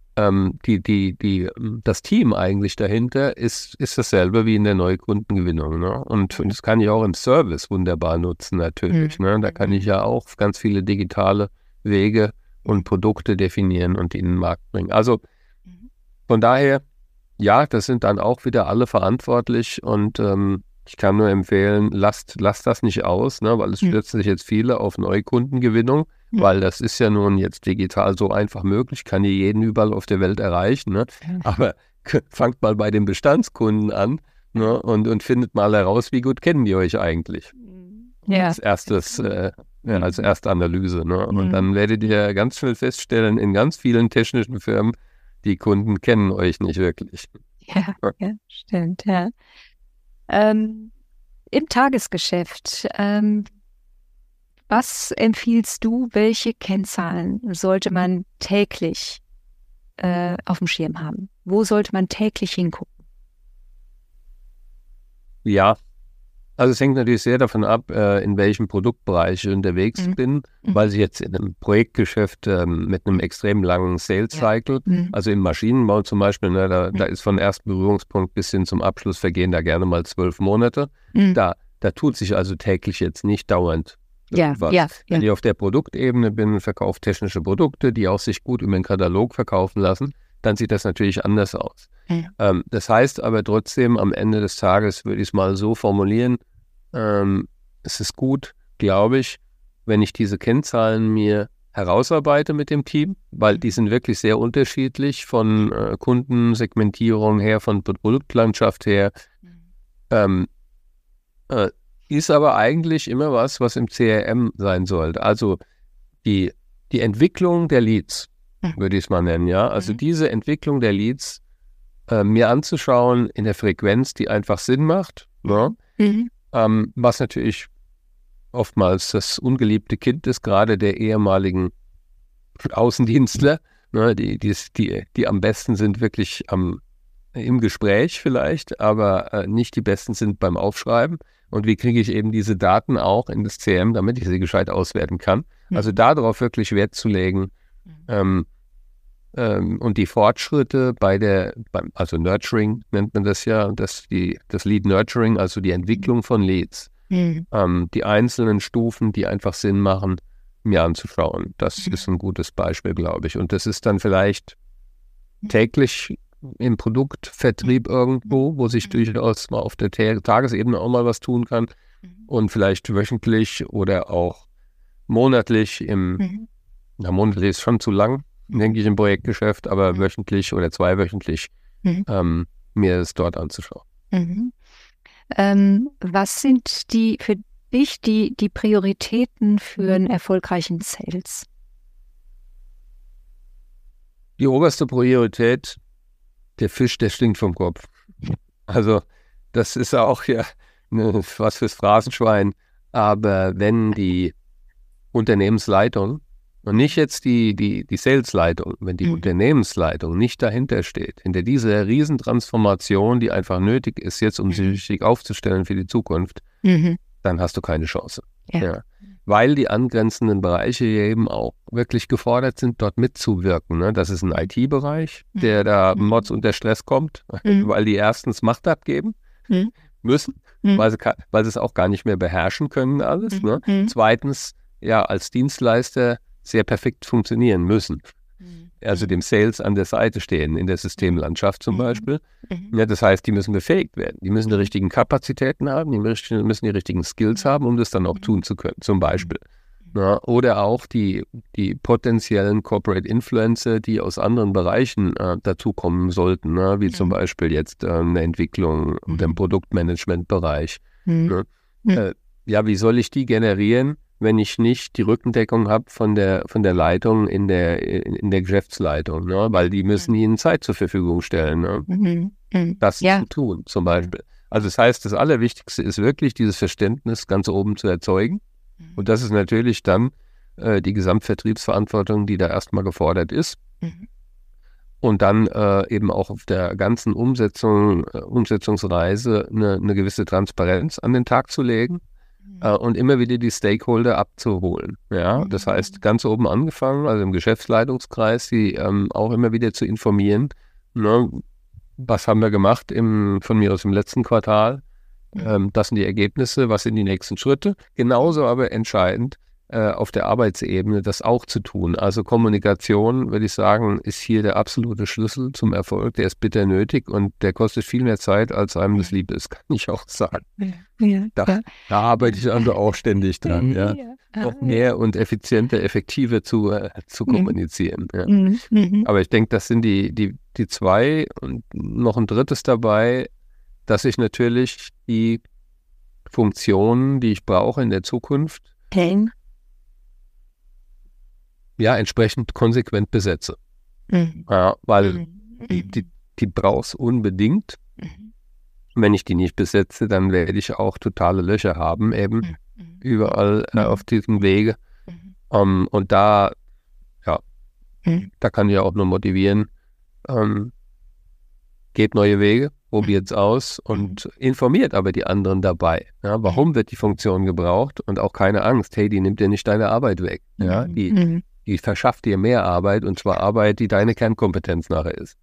das Team eigentlich dahinter ist dasselbe wie in der Neukundengewinnung. Ne? Und das kann ich auch im Service wunderbar nutzen natürlich. Ne? Da kann ich ja auch ganz viele digitale Wege und Produkte definieren und die in den Markt bringen. Also von daher, ja, das sind dann auch wieder alle verantwortlich und Ich kann nur empfehlen, lasst das nicht aus, ne, weil es stürzen sich jetzt viele auf Neukundengewinnung, weil das ist ja nun jetzt digital so einfach möglich, kann hier jeden überall auf der Welt erreichen. Ne? Aber fangt mal bei den Bestandskunden an, ne, und findet mal heraus, wie gut kennen die euch eigentlich. Ja. Als erste Analyse. Ne? Und dann werdet ihr ganz schnell feststellen, in ganz vielen technischen Firmen, die Kunden kennen euch nicht wirklich. Ja, stimmt, ja. Im Tagesgeschäft, was empfiehlst du, welche Kennzahlen sollte man täglich auf dem Schirm haben? Wo sollte man täglich hingucken? Ja, also es hängt natürlich sehr davon ab, in welchem Produktbereich ich unterwegs bin, weil ich jetzt in einem Projektgeschäft mit einem extrem langen Sales-Cycle, also im Maschinenbau zum Beispiel, ne, da ist von ersten Berührungspunkt bis hin zum Abschluss vergehen da gerne mal 12 Monate. Da tut sich also täglich jetzt nicht dauernd was. Wenn ich auf der Produktebene bin, verkaufe technische Produkte, die auch sich gut über den Katalog verkaufen lassen, dann sieht das natürlich anders aus. Das heißt aber trotzdem, am Ende des Tages würde ich es mal so formulieren, es ist gut, glaube ich, wenn ich diese Kennzahlen mir herausarbeite mit dem Team, weil die sind wirklich sehr unterschiedlich von Kundensegmentierung her, von Produktlandschaft her. Ist aber eigentlich immer was im CRM sein sollte. Also die Entwicklung der Leads, würde ich es mal nennen, ja. Also diese Entwicklung der Leads mir anzuschauen in der Frequenz, die einfach Sinn macht, ne? Was natürlich oftmals das ungeliebte Kind ist, gerade der ehemaligen Außendienstler, ne? Die am besten sind wirklich im Gespräch vielleicht, aber nicht die besten sind beim Aufschreiben. Und wie kriege ich eben diese Daten auch in das CRM, damit ich sie gescheit auswerten kann? Also darauf wirklich Wert zu legen, und die Fortschritte also Nurturing nennt man das ja, das Lead Nurturing, also die Entwicklung von Leads, die einzelnen Stufen, die einfach Sinn machen, mir anzuschauen. Das ist ein gutes Beispiel, glaube ich. Und das ist dann vielleicht täglich im Produktvertrieb irgendwo, wo sich durchaus mal auf der Tagesebene auch mal was tun kann und vielleicht wöchentlich oder auch monatlich monatlich ist schon zu lang, denke ich, im Projektgeschäft, aber wöchentlich oder zweiwöchentlich mir es dort anzuschauen. Was sind für dich die Prioritäten für einen erfolgreichen Sales? Die oberste Priorität, der Fisch, der stinkt vom Kopf. Also das ist auch ja was fürs Phrasenschwein, aber wenn die Unternehmensleitung und nicht jetzt die Sales-Leitung, wenn die Unternehmensleitung nicht dahinter steht, hinter dieser Riesentransformation, die einfach nötig ist, jetzt um sich richtig aufzustellen für die Zukunft, dann hast du keine Chance. Ja. Weil die angrenzenden Bereiche eben auch wirklich gefordert sind, dort mitzuwirken. Ne? Das ist ein IT-Bereich, der da Mods unter Stress kommt, weil die erstens Macht abgeben müssen, weil sie es auch gar nicht mehr beherrschen können alles. Ne? Zweitens, ja, als Dienstleister sehr perfekt funktionieren müssen. Also dem Sales an der Seite stehen, in der Systemlandschaft zum Beispiel. Ja, das heißt, die müssen befähigt werden. Die müssen die richtigen Kapazitäten haben, die müssen die richtigen Skills haben, um das dann auch tun zu können, zum Beispiel. Ja, oder auch die potenziellen Corporate Influencer, die aus anderen Bereichen dazukommen sollten, ne? Wie zum Beispiel jetzt eine Entwicklung oder im Produktmanagement-Bereich. Ja, wie soll ich die generieren, wenn ich nicht die Rückendeckung habe von der Leitung in der Geschäftsleitung, ne? Weil die müssen ihnen Zeit zur Verfügung stellen, ne? Das zu tun, zum Beispiel. Also das heißt, das Allerwichtigste ist wirklich, dieses Verständnis ganz oben zu erzeugen. Und das ist natürlich dann die Gesamtvertriebsverantwortung, die da erstmal gefordert ist. Und dann eben auch auf der ganzen Umsetzungsreise eine gewisse Transparenz an den Tag zu legen. Und immer wieder die Stakeholder abzuholen. Ja, das heißt, ganz oben angefangen, also im Geschäftsleitungskreis, die auch immer wieder zu informieren, ne, was haben wir gemacht von mir aus im letzten Quartal, das sind die Ergebnisse, was sind die nächsten Schritte. Genauso aber entscheidend, auf der Arbeitsebene das auch zu tun. Also Kommunikation, würde ich sagen, ist hier der absolute Schlüssel zum Erfolg. Der ist bitter nötig und der kostet viel mehr Zeit, als einem das lieb ist, kann ich auch sagen. Da arbeite ich also auch ständig dran, ja. Noch mehr und effizienter, effektiver zu kommunizieren. Ja. Aber ich denke, das sind die zwei und noch ein drittes dabei, dass ich natürlich die Funktionen, die ich brauche in der Zukunft, entsprechend konsequent besetze. Ja, weil die brauchst unbedingt. Wenn ich die nicht besetze, dann werde ich auch totale Löcher haben, eben überall auf diesem Wege. Und da kann ich auch nur motivieren, geht neue Wege, probiert es aus und informiert aber die anderen dabei. Ja, warum wird die Funktion gebraucht? Und auch keine Angst, hey, die nimmt dir nicht deine Arbeit weg. Ja, die verschafft dir mehr Arbeit, und zwar Arbeit, die deine Kernkompetenz nachher ist.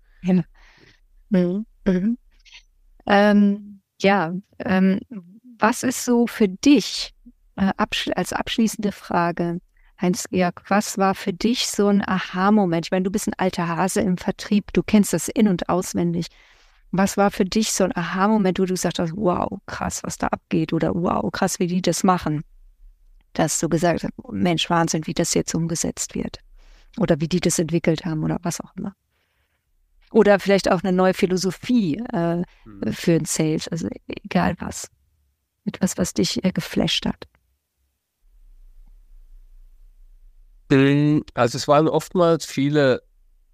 Was ist so für dich, als abschließende Frage, Heinz-Georg, was war für dich so ein Aha-Moment? Ich meine, du bist ein alter Hase im Vertrieb, du kennst das in- und auswendig. Was war für dich so ein Aha-Moment, wo du gesagt hast, wow, krass, was da abgeht, oder wow, krass, wie die das machen? Dass du gesagt hast, Mensch, Wahnsinn, wie das jetzt umgesetzt wird. Oder wie die das entwickelt haben oder was auch immer. Oder vielleicht auch eine neue Philosophie für den Sales, also egal was. Etwas, was dich geflasht hat. Also es waren oftmals viele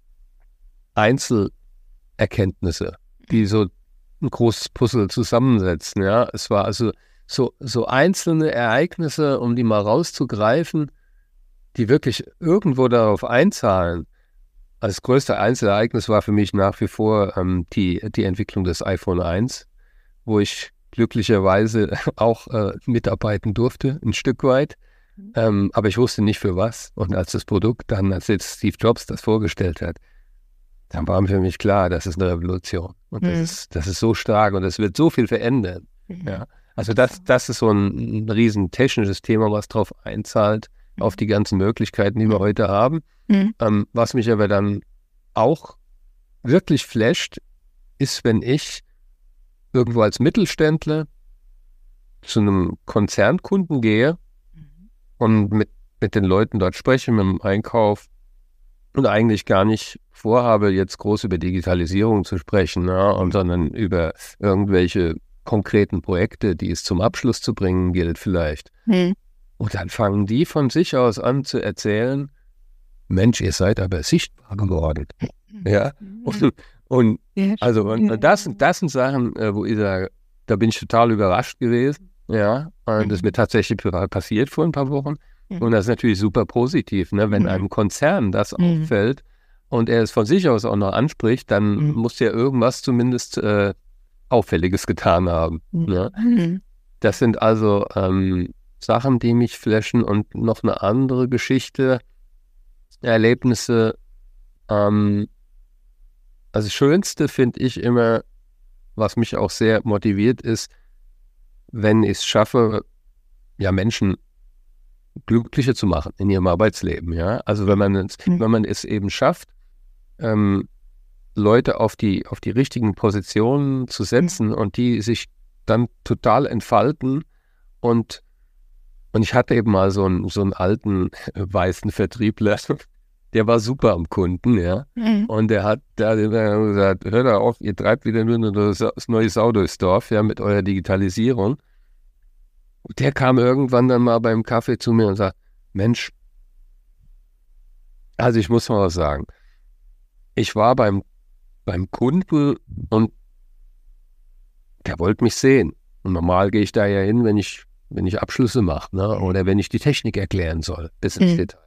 Einzelerkenntnisse, die so ein großes Puzzle zusammensetzen. Ja, es war also so einzelne Ereignisse, um die mal rauszugreifen, die wirklich irgendwo darauf einzahlen. Das größte Einzelereignis war für mich nach wie vor die Entwicklung des iPhone 1, wo ich glücklicherweise auch mitarbeiten durfte, ein Stück weit. Aber ich wusste nicht für was. Und als das Produkt dann, als jetzt Steve Jobs das vorgestellt hat, dann war für mich klar, das ist eine Revolution. Und das ist so stark und es wird so viel verändern. Ja. Also das ist so ein riesen technisches Thema, was drauf einzahlt, auf die ganzen Möglichkeiten, die wir heute haben. Was mich aber dann auch wirklich flasht, ist, wenn ich irgendwo als Mittelständler zu einem Konzernkunden gehe und mit den Leuten dort spreche, mit dem Einkauf, und eigentlich gar nicht vorhabe, jetzt groß über Digitalisierung zu sprechen, sondern über irgendwelche konkreten Projekte, die es zum Abschluss zu bringen gilt vielleicht. Und dann fangen die von sich aus an zu erzählen, Mensch, ihr seid aber sichtbar geworden. Ja. Und das sind Sachen, wo ich sage, da bin ich total überrascht gewesen. Ja. Und das ist mir tatsächlich passiert vor ein paar Wochen. Und das ist natürlich super positiv, ne? Wenn einem Konzern das auffällt und er es von sich aus auch noch anspricht, dann muss er irgendwas zumindest Auffälliges getan haben. Ne? Das sind also Sachen, die mich flashen. Und noch eine andere Geschichte, Erlebnisse. Also das Schönste finde ich immer, was mich auch sehr motiviert, ist, wenn ich es schaffe, ja, Menschen glücklicher zu machen in ihrem Arbeitsleben. Ja? Also wenn man es eben schafft, Leute auf die richtigen Positionen zu setzen und die sich dann total entfalten. Und ich hatte eben mal so einen alten weißen Vertriebler, der war super am Kunden, ja. Und der hat gesagt, hört auf, ihr treibt wieder nur das neue Sau durchs Dorf, ja, mit eurer Digitalisierung. Und der kam irgendwann dann mal beim Kaffee zu mir und sagt, Mensch, also ich muss mal was sagen. Ich war beim Kunden und der wollte mich sehen. Und normal gehe ich da ja hin, wenn ich Abschlüsse mache, ne? Oder wenn ich die Technik erklären soll, bis ins Detail.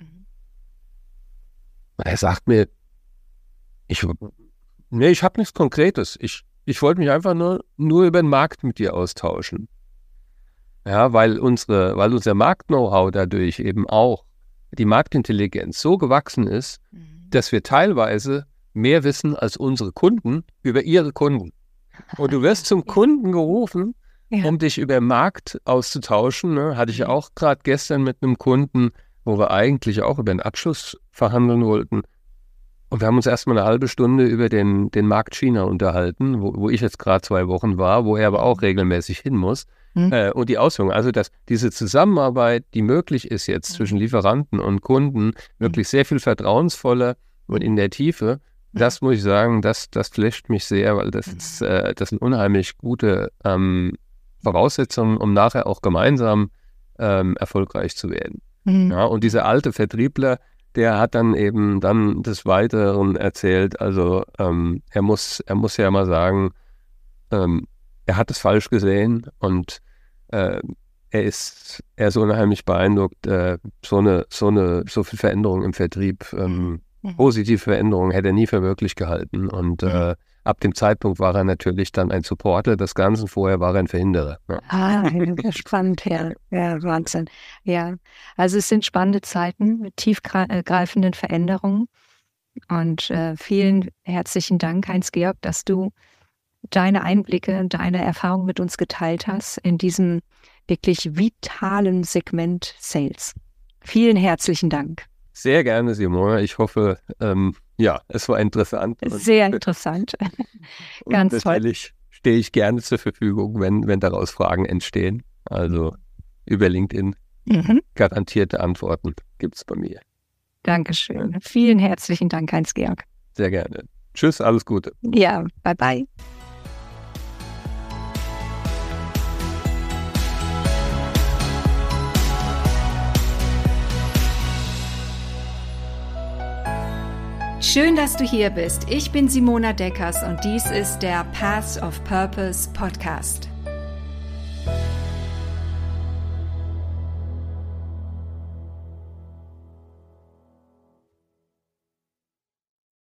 Und er sagt mir, ich habe nichts Konkretes. Ich wollte mich einfach nur über den Markt mit dir austauschen. Ja, weil unser Markt-Know-how dadurch eben auch, die Marktintelligenz so gewachsen ist, dass wir teilweise mehr wissen als unsere Kunden über ihre Kunden. Und du wirst zum Kunden gerufen um dich über den Markt auszutauschen. Ne? Hatte ich ja auch gerade gestern mit einem Kunden, wo wir eigentlich auch über den Abschluss verhandeln wollten. Und wir haben uns erstmal eine halbe Stunde über den Markt China unterhalten, wo ich jetzt gerade 2 Wochen war, wo er aber auch regelmäßig hin muss. Und die Auswirkungen, also dass diese Zusammenarbeit, die möglich ist jetzt zwischen Lieferanten und Kunden, wirklich sehr viel vertrauensvoller und in der Tiefe, das muss ich sagen, das flasht mich sehr, weil das sind unheimlich gute Voraussetzungen, um nachher auch gemeinsam erfolgreich zu werden. Ja, und dieser alte Vertriebler, der hat dann eben des Weiteren erzählt, also er muss ja mal sagen, er hat es falsch gesehen und er ist unheimlich beeindruckt, so viel Veränderung im Vertrieb, positive Veränderungen hätte er nie für möglich gehalten und ab dem Zeitpunkt war er natürlich dann ein Supporter des Ganzen, vorher war er ein Verhinderer. Ja. Spannend, ja, Wahnsinn. Ja, also es sind spannende Zeiten mit tiefgreifenden Veränderungen und vielen herzlichen Dank, Heinz-Georg, dass du deine Einblicke, deine Erfahrungen mit uns geteilt hast in diesem wirklich vitalen Segment Sales. Vielen herzlichen Dank. Sehr gerne, Simona. Ich hoffe, es war interessant. Sehr interessant. Ganz toll. Natürlich stehe ich gerne zur Verfügung, wenn daraus Fragen entstehen. Also über LinkedIn garantierte Antworten gibt es bei mir. Dankeschön. Vielen herzlichen Dank, Heinz-Georg. Sehr gerne. Tschüss, alles Gute. Ja, bye bye. Schön, dass du hier bist. Ich bin Simona Deckers und dies ist der Paths of Purpose Podcast.